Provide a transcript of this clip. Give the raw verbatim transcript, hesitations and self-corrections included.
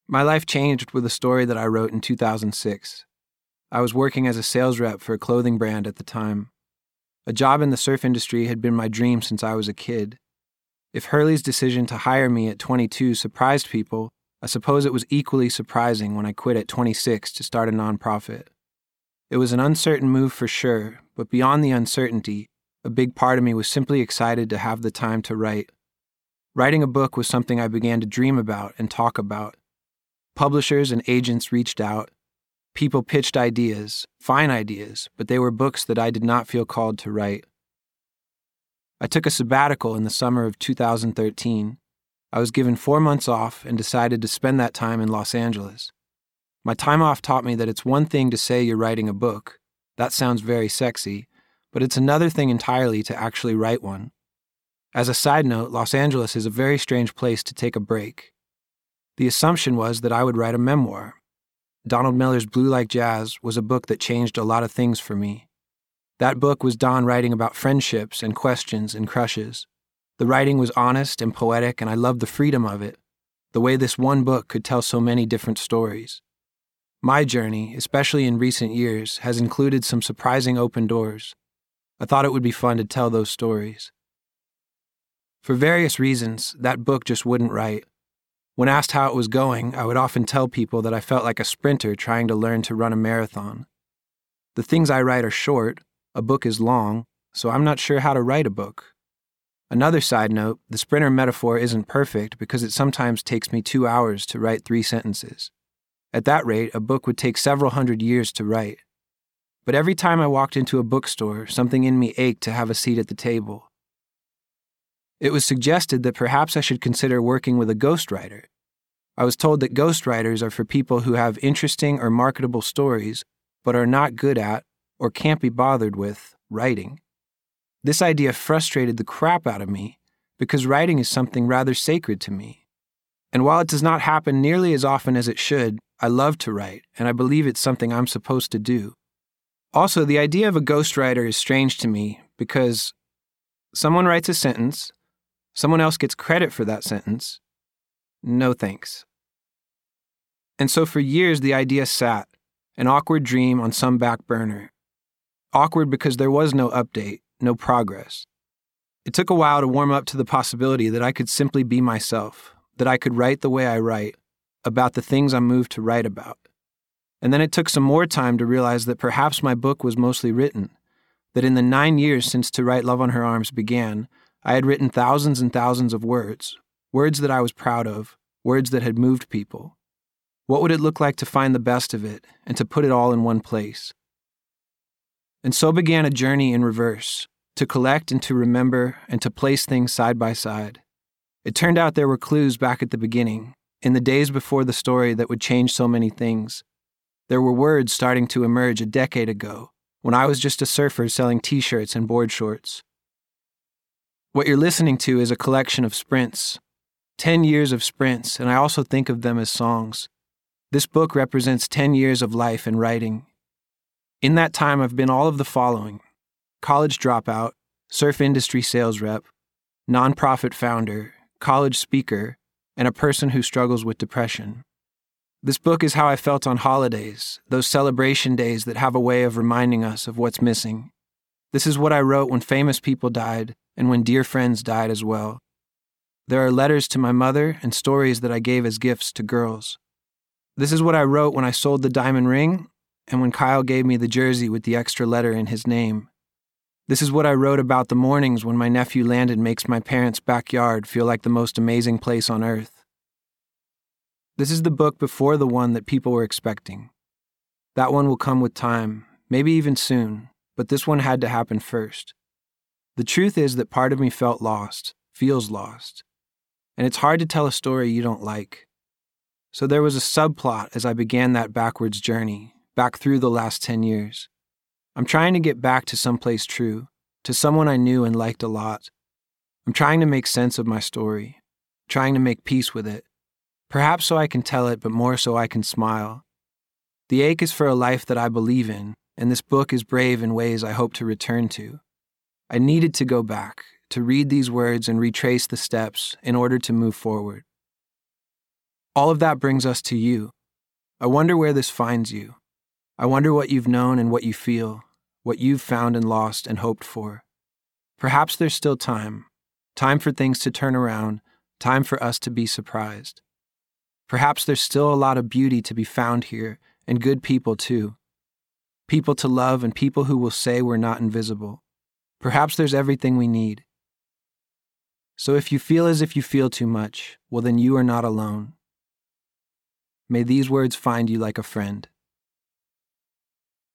My life changed with a story that I wrote in two thousand six. I was working as a sales rep for a clothing brand at the time. A job in the surf industry had been my dream since I was a kid. If Hurley's decision to hire me at twenty-two surprised people, I suppose it was equally surprising when I quit at twenty-six to start a nonprofit. It was an uncertain move for sure, but beyond the uncertainty, a big part of me was simply excited to have the time to write. Writing a book was something I began to dream about and talk about. Publishers and agents reached out. People pitched ideas, fine ideas, but they were books that I did not feel called to write. I took a sabbatical in the summer of two thousand thirteen. I was given four months off and decided to spend that time in Los Angeles. My time off taught me that it's one thing to say you're writing a book. That sounds very sexy, but it's another thing entirely to actually write one. As a side note, Los Angeles is a very strange place to take a break. The assumption was that I would write a memoir. Donald Miller's Blue Like Jazz was a book that changed a lot of things for me. That book was Don writing about friendships and questions and crushes. The writing was honest and poetic, and I loved the freedom of it, the way this one book could tell so many different stories. My journey, especially in recent years, has included some surprising open doors. I thought it would be fun to tell those stories. For various reasons, that book just wouldn't write. When asked how it was going, I would often tell people that I felt like a sprinter trying to learn to run a marathon. The things I write are short, a book is long, so I'm not sure how to write a book. Another side note, the sprinter metaphor isn't perfect because it sometimes takes me two hours to write three sentences. At that rate, a book would take several hundred years to write. But every time I walked into a bookstore, something in me ached to have a seat at the table. It was suggested that perhaps I should consider working with a ghostwriter. I was told that ghostwriters are for people who have interesting or marketable stories, but are not good at, or can't be bothered with, writing. This idea frustrated the crap out of me, because writing is something rather sacred to me. And while it does not happen nearly as often as it should, I love to write, and I believe it's something I'm supposed to do. Also, the idea of a ghostwriter is strange to me, because someone writes a sentence, someone else gets credit for that sentence. No thanks. And so for years the idea sat, an awkward dream on some back burner. Awkward because there was no update, no progress. It took a while to warm up to the possibility that I could simply be myself, that I could write the way I write, about the things I'm moved to write about. And then it took some more time to realize that perhaps my book was mostly written, that in the nine years since To Write Love on Her Arms began, I had written thousands and thousands of words, words that I was proud of, words that had moved people. What would it look like to find the best of it and to put it all in one place? And so began a journey in reverse, to collect and to remember and to place things side by side. It turned out there were clues back at the beginning, in the days before the story that would change so many things. There were words starting to emerge a decade ago, when I was just a surfer selling t-shirts and board shorts. What you're listening to is a collection of sprints, ten years of sprints, and I also think of them as songs. This book represents ten years of life and writing. In that time, I've been all of the following: college dropout, surf industry sales rep, nonprofit founder, college speaker, and a person who struggles with depression. This book is how I felt on holidays, those celebration days that have a way of reminding us of what's missing. This is what I wrote when famous people died and when dear friends died as well. There are letters to my mother and stories that I gave as gifts to girls. This is what I wrote when I sold the diamond ring and when Kyle gave me the jersey with the extra letter in his name. This is what I wrote about the mornings when my nephew Landon makes my parents' backyard feel like the most amazing place on earth. This is the book before the one that people were expecting. That one will come with time, maybe even soon, but this one had to happen first. The truth is that part of me felt lost, feels lost, and it's hard to tell a story you don't like. So there was a subplot as I began that backwards journey, back through the last ten years. I'm trying to get back to someplace true, to someone I knew and liked a lot. I'm trying to make sense of my story, trying to make peace with it, perhaps so I can tell it, but more so I can smile. The ache is for a life that I believe in, and this book is brave in ways I hope to return to. I needed to go back, to read these words and retrace the steps in order to move forward. All of that brings us to you. I wonder where this finds you. I wonder what you've known and what you feel, what you've found and lost and hoped for. Perhaps there's still time, time for things to turn around, time for us to be surprised. Perhaps there's still a lot of beauty to be found here, and good people too. People to love and people who will say we're not invisible. Perhaps there's everything we need. So if you feel as if you feel too much, well then you are not alone. May these words find you like a friend.